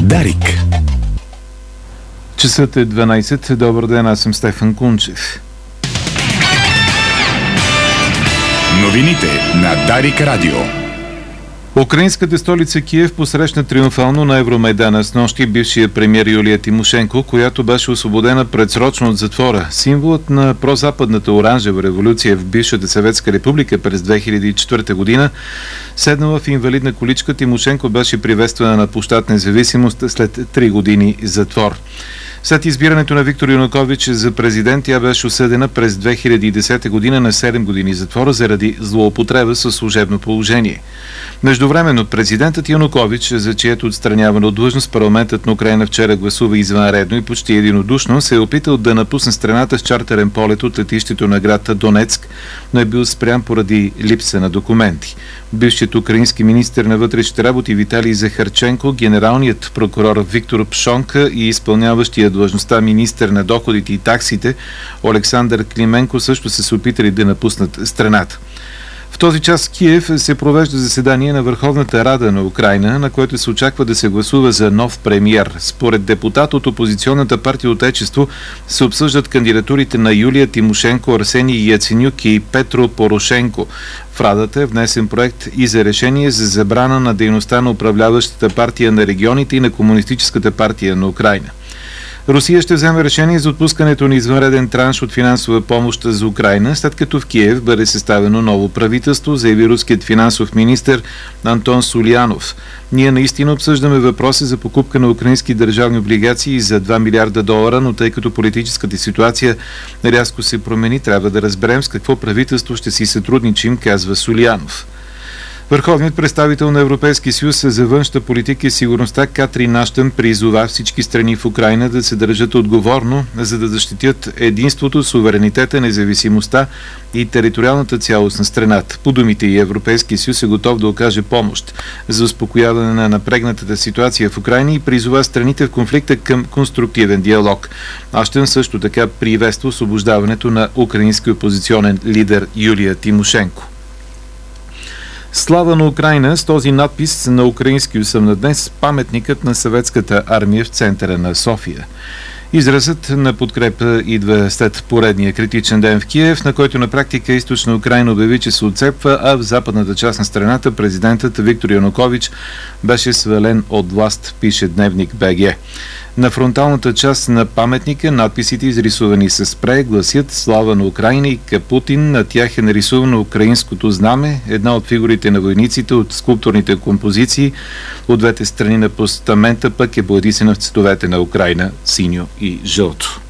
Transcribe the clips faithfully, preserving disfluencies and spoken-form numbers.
Дарик. Часът е дванайсет. Добър ден, аз съм Стефан Кунчев. Новините на Дарик Радио. Украинската столица Киев посрещна триумфално на Евромайдана с нощи бившия премиер Юлия Тимошенко, която беше освободена предсрочно от затвора. Символът на прозападната оранжева революция в бившата Съветска република през две хиляди и четвърта година, седнала в инвалидна количка, Тимошенко беше приветствана на площад Независимост след три години затвор. След избирането на Виктор Янукович за президент, тя беше осъдена през две хиляди и десета година на седем години затвора заради злоупотреба със служебно положение. Междувременно президентът Янукович, за чието отстраняване от длъжност парламентът на Украйна вчера гласува извънредно и почти единодушно, се е опитал да напусне страната с чартерен полет от летището на град Донецк, но е бил спрян поради липса на документи. Бившият украински министър на вътрешните работи Виталий Захарченко, генералният прокурор Виктор Пшонка и изпълняващия длъжността министър на доходите и таксите Олександър Клименко също са се опитали да напуснат страната. В този час в Киев се провежда заседание на Върховната Рада на Украйна, на което се очаква да се гласува за нов премиер. Според депутат от опозиционната партия Отечество се обсъждат кандидатурите на Юлия Тимошенко, Арсений Яценюк и Петро Порошенко. В Радата е внесен проект и за решение за забрана на дейността на управляващата партия на регионите и на Комунистическата партия на Украйна. Русия ще вземе решение за отпускането на извънреден транш от финансова помощ за Украйна, след като в Киев бъде съставено ново правителство, заяви руският финансов министър Антон Сулянов. Ние наистина обсъждаме въпроса за покупка на украински държавни облигации за два милиарда долара, но тъй като политическата ситуация рязко се промени, трябва да разберем с какво правителство ще си сътрудничим, казва Сулянов. Върховният представител на Европейския съюз за външна политика и сигурността Катрин Аштън призова всички страни в Украйна да се държат отговорно, за да защитят единството, суверенитета, независимостта и териториалната цялост на страната. По думите и Европейския съюз е готов да окаже помощ за успокояване на напрегнатата ситуация в Украйна и призова страните в конфликта към конструктивен диалог. Аштън също така приветства освобождаването на украински опозиционен лидер Юлия Тимошенко. Слава на Украйна, с този надпис на украински съм на днес паметникът на съветската армия в центъра на София. Изразът на подкрепа идва след поредния критичен ден в Киев, на който на практика източна Украйна обяви, че се отцепва, а в западната част на страната президентът Виктор Янукович беше свален от власт, пише Дневник БГ. На фронталната част на паметника надписите, изрисувани с спрей, гласят "Слава на Украйна" и "Капутин". На тях е нарисувано украинското знаме, една от фигурите на войниците от скулптурните композиции. От двете страни на постамента пък е боядисана в цветовете на Украйна – синьо и жълто.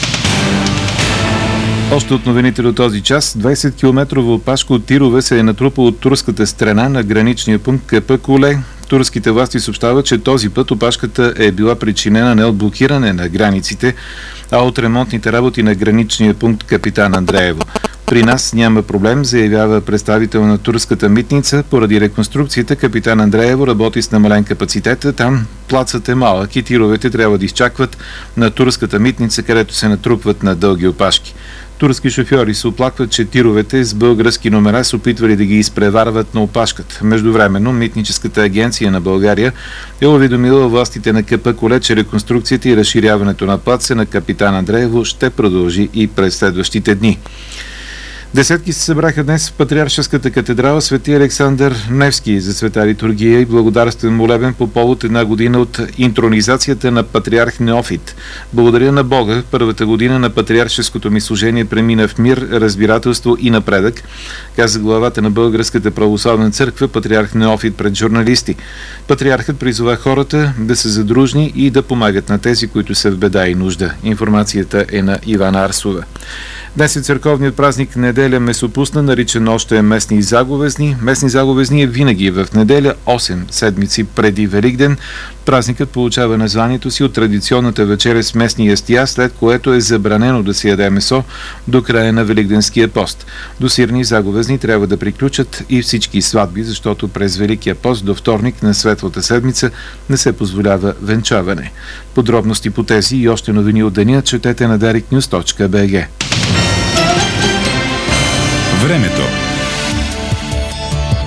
Още от новините до този час, двайсет километрово опашка от тирове се е натрупал от турската страна на граничния пункт Капъкуле. Турските власти съобщават, че този път опашката е била причинена не от блокиране на границите, а от ремонтните работи на граничния пункт Капитан Андреево. При нас няма проблем, заявява представител на турската митница. Поради реконструкцията Капитан Андреево работи с намален капацитет. Там плацът е малък и тировете трябва да изчакват на турската митница, където се натрупват на дълги опашки. Турски шофьори се оплакват, че тировете с български номера се опитвали да ги изпреварват на опашката. Междувременно, Митническата агенция на България е уведомила властите на Капъкуле, че реконструкцията и разширяването на плаца на Капитан Андреево ще продължи и през следващите дни. Десетки се събраха днес в Патриаршеската катедрала Свети Александър Невски за света литургия и благодарствен молебен по повод една година от интронизацията на патриарх Неофит. Благодаря на Бога, първата година на патриаршеското ми служение премина в мир, разбирателство и напредък, каза главата на Българската православна църква патриарх Неофит пред журналисти. Патриархът призова хората да са задружни и да помагат на тези, които са в беда и нужда. Информацията е на Ивана Арсова. Днес е църковният празник Неделя Месопусна, наричан още местни заговезни. Местни заговезни е винаги в неделя, осем седмици преди Великден. Празникът получава названието си от традиционната вечеря с местни ястия, след което е забранено да се яде месо до края на Великденския пост. До сирни заговезни трябва да приключат и всички сватби, защото през Великия пост до вторник на Светлата седмица не се позволява венчаване. Подробности по тези и още новини от деня четете на дарик нюз точка би джи. Времето.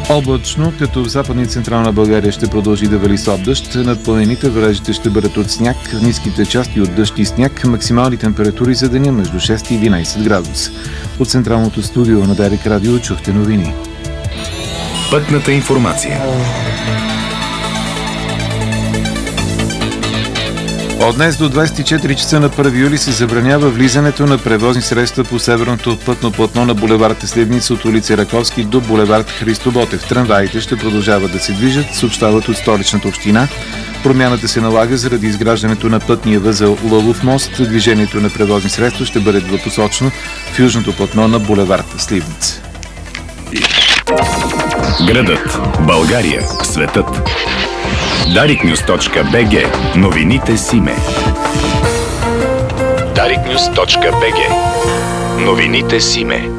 Облачно, като в Западна и Централна България ще продължи да вали слаб дъжд. Над планините валежите ще бъдат от сняг, в ниските части от дъжд и сняг. Максимални температури за деня между шест и единайсет градуса. От Централното студио на Дарик Радио чухте новини. Пътната информация. От днес до двайсет и четири часа на първи юли се забранява влизането на превозни средства по северното пътно платно на булевард Сливница от улица Раковски до булевард Христо Ботев. Трамваите ще продължават да се движат, съобщават от Столичната община. Промяната се налага заради изграждането на пътния възел Лълов мост. Движението на превозни средства ще бъде двупосочно в южното платно на булевард Сливница. Градът, България, светът. дарикнюз точка би джи. Новините Симе. дарикнюз точка би джи. Новините Симе.